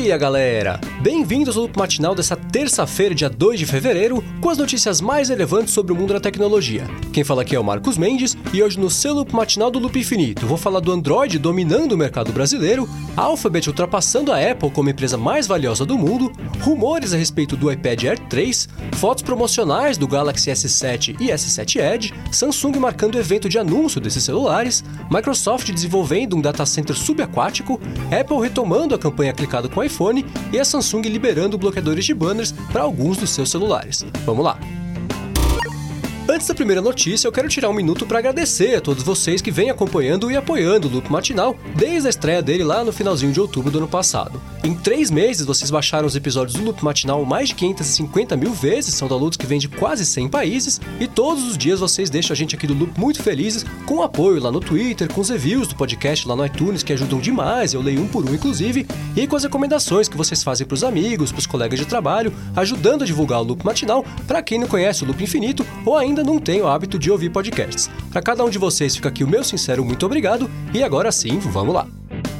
dia, galera! Bem-vindos ao Loop Matinal dessa terça-feira, dia 2 de fevereiro, com as notícias mais relevantes sobre o mundo da tecnologia. Quem fala aqui é o Marcos Mendes, e hoje no seu Loop Matinal do Loop Infinito, vou falar do Android dominando o mercado brasileiro, a Alphabet ultrapassando a Apple como empresa mais valiosa do mundo, rumores a respeito do iPad Air 3, fotos promocionais do Galaxy S7 e S7 Edge, Samsung marcando evento de anúncio desses celulares, Microsoft desenvolvendo um data center subaquático, Apple retomando a campanha clicado com o iPhone e a Samsung liberando bloqueadores de banners para alguns dos seus celulares. Vamos lá! Antes da primeira notícia, eu quero tirar um minuto para agradecer a todos vocês que vêm acompanhando e apoiando o Loop Matinal desde a estreia dele lá no finalzinho de outubro do ano passado. Em 3 meses, vocês baixaram os episódios do Loop Matinal mais de 550 mil vezes, são downloads que vêm de quase 100 países, e todos os dias vocês deixam a gente aqui do Loop muito felizes com o apoio lá no Twitter, com os reviews do podcast lá no iTunes, que ajudam demais, eu leio um por um inclusive, e com as recomendações que vocês fazem para os amigos, para os colegas de trabalho, ajudando a divulgar o Loop Matinal para quem não conhece o Loop Infinito ou ainda não tem o hábito de ouvir podcasts. Para cada um de vocês fica aqui o meu sincero muito obrigado, e agora sim, vamos lá!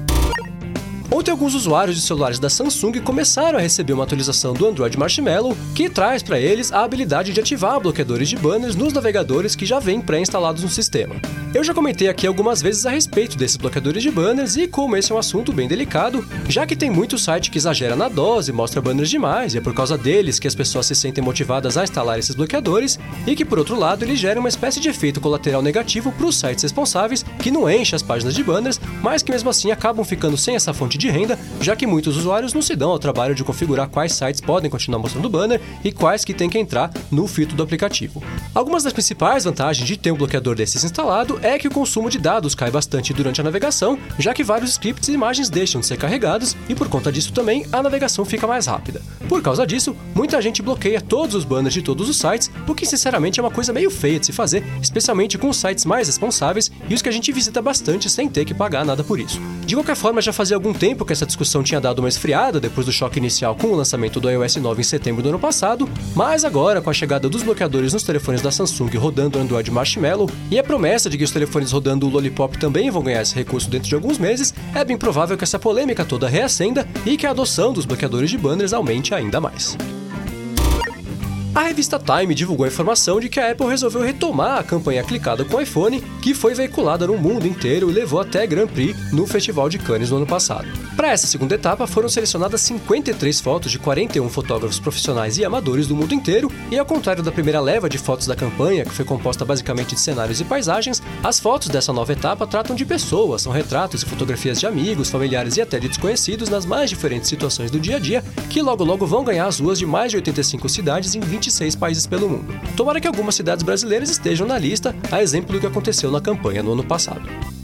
Ontem, alguns usuários de celulares da Samsung começaram a receber uma atualização do Android Marshmallow que traz para eles a habilidade de ativar bloqueadores de banners nos navegadores que já vêm pré-instalados no sistema. Eu já comentei aqui algumas vezes a respeito desses bloqueadores de banners e como esse é um assunto bem delicado, já que tem muito site que exagera na dose, mostra banners demais e é por causa deles que as pessoas se sentem motivadas a instalar esses bloqueadores e que, por outro lado, eles geram uma espécie de efeito colateral negativo para os sites responsáveis que não enchem as páginas de banners, mas que mesmo assim acabam ficando sem essa fonte de renda, já que muitos usuários não se dão ao trabalho de configurar quais sites podem continuar mostrando banner e quais que tem que entrar no filtro do aplicativo. Algumas das principais vantagens de ter um bloqueador desses instalado é que o consumo de dados cai bastante durante a navegação, já que vários scripts e imagens deixam de ser carregados e por conta disso também a navegação fica mais rápida. Por causa disso, muita gente bloqueia todos os banners de todos os sites, o que sinceramente é uma coisa meio feia de se fazer, especialmente com os sites mais responsáveis e os que a gente visita bastante sem ter que pagar nada por isso. De qualquer forma, já fazia algum tempo que essa discussão tinha dado uma esfriada depois do choque inicial com o lançamento do iOS 9 em setembro do ano passado, mas agora, com a chegada dos bloqueadores nos telefones da Samsung rodando o Android Marshmallow e a promessa de que os telefones rodando o Lollipop também vão ganhar esse recurso dentro de alguns meses, é bem provável que essa polêmica toda reacenda e que a adoção dos bloqueadores de banners aumente ainda mais. A revista Time divulgou a informação de que a Apple resolveu retomar a campanha clicada com o iPhone, que foi veiculada no mundo inteiro e levou até Grand Prix no Festival de Cannes no ano passado. Para essa segunda etapa, foram selecionadas 53 fotos de 41 fotógrafos profissionais e amadores do mundo inteiro, e ao contrário da primeira leva de fotos da campanha, que foi composta basicamente de cenários e paisagens, as fotos dessa nova etapa tratam de pessoas, são retratos e fotografias de amigos, familiares e até de desconhecidos nas mais diferentes situações do dia a dia, que logo logo vão ganhar as ruas de mais de 85 cidades em 26 países pelo mundo. Tomara que algumas cidades brasileiras estejam na lista, a exemplo do que aconteceu na campanha no ano passado.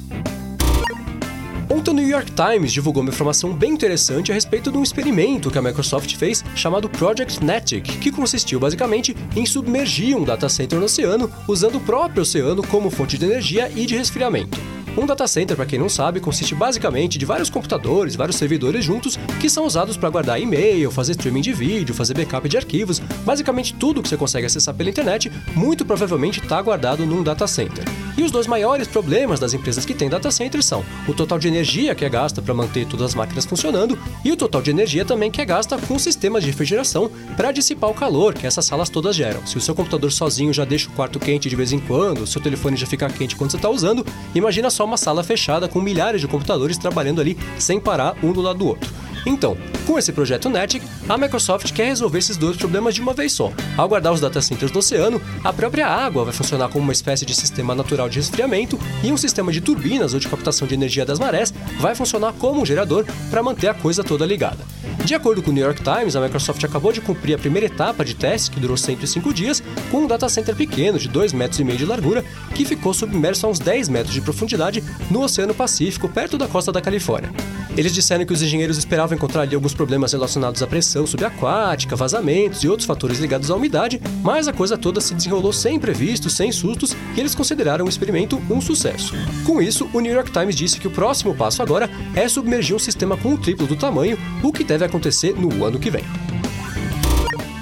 Ontem o New York Times divulgou uma informação bem interessante a respeito de um experimento que a Microsoft fez chamado Project Netic, que consistiu basicamente em submergir um data center no oceano, usando o próprio oceano como fonte de energia e de resfriamento. Um data center, para quem não sabe, consiste basicamente de vários computadores, vários servidores juntos, que são usados para guardar e-mail, fazer streaming de vídeo, fazer backup de arquivos, basicamente tudo que você consegue acessar pela internet, muito provavelmente está guardado num data center. E os dois maiores problemas das empresas que têm data centers são o total de energia que é gasta para manter todas as máquinas funcionando e o total de energia também que é gasta com sistemas de refrigeração para dissipar o calor que essas salas todas geram. Se o seu computador sozinho já deixa o quarto quente de vez em quando, o seu telefone já fica quente quando você está usando, imagina só uma sala fechada com milhares de computadores trabalhando ali sem parar um do lado do outro. Então, com esse projeto Netic, a Microsoft quer resolver esses dois problemas de uma vez só. Ao guardar os data centers no oceano, a própria água vai funcionar como uma espécie de sistema natural de resfriamento e um sistema de turbinas ou de captação de energia das marés vai funcionar como um gerador para manter a coisa toda ligada. De acordo com o New York Times, a Microsoft acabou de cumprir a primeira etapa de teste, que durou 105 dias, com um data center pequeno de 2,5 metros de largura, que ficou submerso a uns 10 metros de profundidade no Oceano Pacífico, perto da costa da Califórnia. Eles disseram que os engenheiros esperavam encontrar ali alguns problemas relacionados à pressão subaquática, vazamentos e outros fatores ligados à umidade, mas a coisa toda se desenrolou sem imprevistos, sem sustos, e eles consideraram o experimento um sucesso. Com isso, o New York Times disse que o próximo passo agora é submergir um sistema com o triplo do tamanho, o que deve acontecer no ano que vem.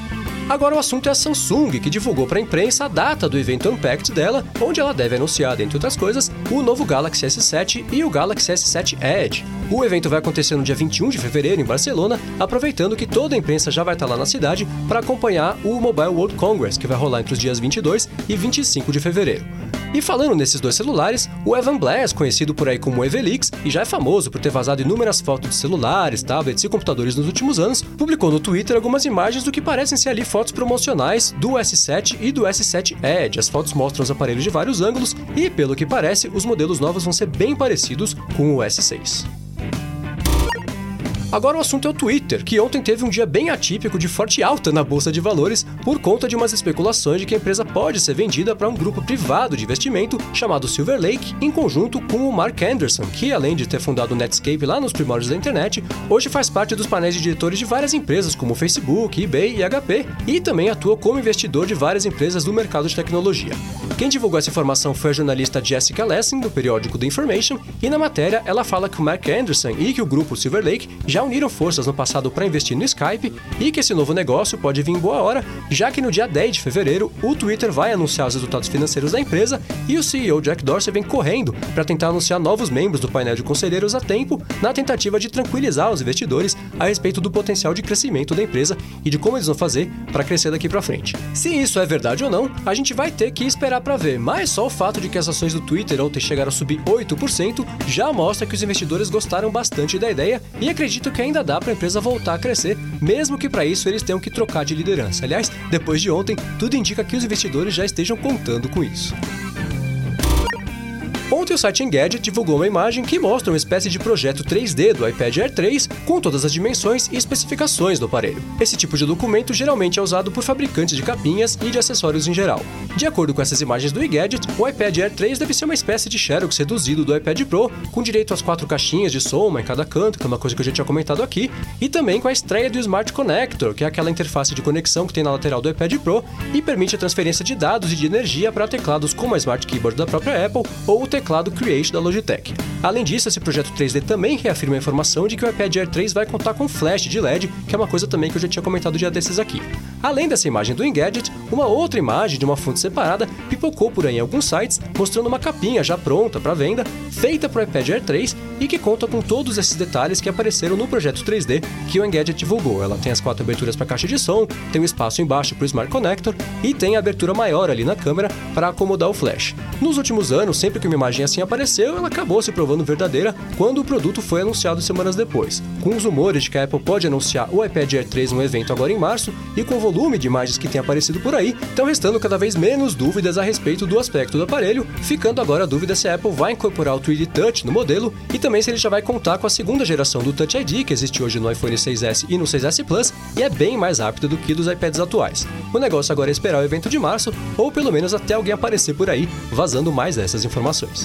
Agora o assunto é a Samsung, que divulgou para a imprensa a data do evento Unpacked dela, onde ela deve anunciar, dentre outras coisas, o novo Galaxy S7 e o Galaxy S7 Edge. O evento vai acontecer no dia 21 de fevereiro em Barcelona, aproveitando que toda a imprensa já vai estar lá na cidade para acompanhar o Mobile World Congress, que vai rolar entre os dias 22 e 25 de fevereiro. E falando nesses dois celulares, o Evan Blass, conhecido por aí como Evelix, e já é famoso por ter vazado inúmeras fotos de celulares, tablets e computadores nos últimos anos, publicou no Twitter algumas imagens do que parecem ser ali fotos promocionais do S7 e do S7 Edge. As fotos mostram os aparelhos de vários ângulos e, pelo que parece, os modelos novos vão ser bem parecidos com o S6. Agora o assunto é o Twitter, que ontem teve um dia bem atípico de forte alta na bolsa de valores por conta de umas especulações de que a empresa pode ser vendida para um grupo privado de investimento chamado Silver Lake, em conjunto com o Mark Anderson, que além de ter fundado o Netscape lá nos primórdios da internet, hoje faz parte dos painéis de diretores de várias empresas como Facebook, eBay e HP, e também atua como investidor de várias empresas do mercado de tecnologia. Quem divulgou essa informação foi a jornalista Jessica Lessing, do periódico The Information, e na matéria ela fala que o Mark Anderson e que o grupo Silver Lake já uniram forças no passado para investir no Skype e que esse novo negócio pode vir em boa hora, já que no dia 10 de fevereiro o Twitter vai anunciar os resultados financeiros da empresa e o CEO Jack Dorsey vem correndo para tentar anunciar novos membros do painel de conselheiros a tempo, na tentativa de tranquilizar os investidores a respeito do potencial de crescimento da empresa e de como eles vão fazer para crescer daqui para frente. Se isso é verdade ou não, a gente vai ter que esperar para ver, mas só o fato de que as ações do Twitter ontem chegaram a subir 8% já mostra que os investidores gostaram bastante da ideia e acreditam que ainda dá para a empresa voltar a crescer, mesmo que para isso eles tenham que trocar de liderança. Aliás, depois de ontem, tudo indica que os investidores já estejam contando com isso. Ontem o site Engadget divulgou uma imagem que mostra uma espécie de projeto 3D do iPad Air 3 com todas as dimensões e especificações do aparelho. Esse tipo de documento geralmente é usado por fabricantes de capinhas e de acessórios em geral. De acordo com essas imagens do Engadget, o iPad Air 3 deve ser uma espécie de Xerox reduzido do iPad Pro, com direito às 4 caixinhas de som, uma em cada canto, que é uma coisa que eu já tinha comentado aqui, e também com a estreia do Smart Connector, que é aquela interface de conexão que tem na lateral do iPad Pro e permite a transferência de dados e de energia para teclados como a Smart Keyboard da própria Apple ou o teclado Create da Logitech. Além disso, esse projeto 3D também reafirma a informação de que o iPad Air 3 vai contar com flash de LED, que é uma coisa também que eu já tinha comentado dia desses aqui. Além dessa imagem do Engadget, uma outra imagem de uma fonte separada pipocou por aí em alguns sites, mostrando uma capinha já pronta para venda, feita para o iPad Air 3 e que conta com todos esses detalhes que apareceram no projeto 3D que o Engadget divulgou. Ela tem as 4 aberturas para caixa de som, tem um espaço embaixo para o Smart Connector e tem a abertura maior ali na câmera para acomodar o flash. Nos últimos anos, sempre que uma imagem assim apareceu, ela acabou se provando verdadeira quando o produto foi anunciado semanas depois. Com os rumores de que a Apple pode anunciar o iPad Air 3 num evento agora em março e com o volume de imagens que tem aparecido por aí, estão restando cada vez menos dúvidas a respeito do aspecto do aparelho, ficando agora a dúvida se a Apple vai incorporar o 3D Touch no modelo e também se ele já vai contar com a segunda geração do Touch ID que existe hoje no iPhone 6S e no 6S Plus e é bem mais rápido do que dos iPads atuais. O negócio agora é esperar o evento de março ou pelo menos até alguém aparecer por aí vazando mais dessas informações.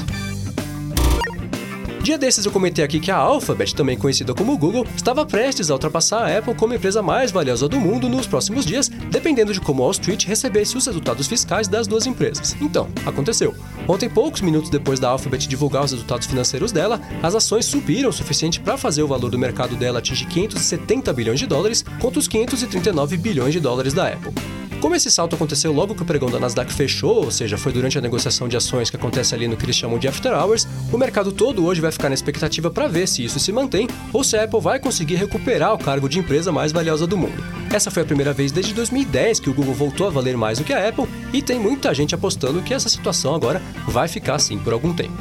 Dia desses eu comentei aqui que a Alphabet, também conhecida como Google, estava prestes a ultrapassar a Apple como a empresa mais valiosa do mundo nos próximos dias, dependendo de como Wall Street recebesse os resultados fiscais das duas empresas. Então, aconteceu. Ontem, poucos minutos depois da Alphabet divulgar os resultados financeiros dela, as ações subiram o suficiente para fazer o valor do mercado dela atingir 570 bilhões de dólares contra os 539 bilhões de dólares da Apple. Como esse salto aconteceu logo que o pregão da Nasdaq fechou, ou seja, foi durante a negociação de ações que acontece ali no que eles chamam de After Hours, o mercado todo hoje vai ficar na expectativa para ver se isso se mantém ou se a Apple vai conseguir recuperar o cargo de empresa mais valiosa do mundo. Essa foi a primeira vez desde 2010 que o Google voltou a valer mais do que a Apple e tem muita gente apostando que essa situação agora vai ficar assim por algum tempo.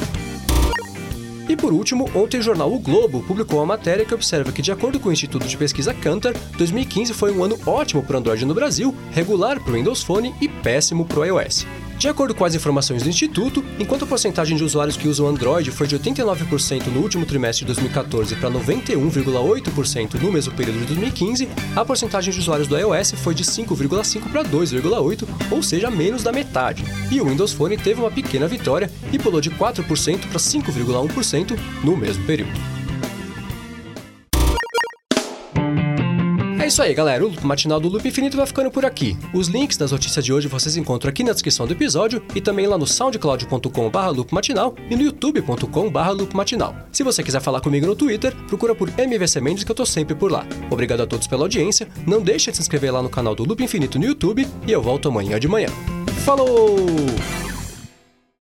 E por último, ontem o jornal O Globo publicou uma matéria que observa que, de acordo com o Instituto de Pesquisa Kantar, 2015 foi um ano ótimo para o Android no Brasil, regular para o Windows Phone e péssimo para o iOS. De acordo com as informações do Instituto, enquanto a porcentagem de usuários que usam Android foi de 89% no último trimestre de 2014 para 91,8% no mesmo período de 2015, a porcentagem de usuários do iOS foi de 5,5% para 2,8%, ou seja, menos da metade. E o Windows Phone teve uma pequena vitória e pulou de 4% para 5,1% no mesmo período. isso aí, galera. O Loop Matinal do Loop Infinito vai ficando por aqui. Os links das notícias de hoje vocês encontram aqui na descrição do episódio e também lá no soundcloud.com/loopmatinal e no youtube.com/loopmatinal. Se você quiser falar comigo no Twitter, procura por MVC Mendes que eu tô sempre por lá. Obrigado a todos pela audiência, não deixe de se inscrever lá no canal do Loop Infinito no YouTube e eu volto amanhã de manhã. Falou!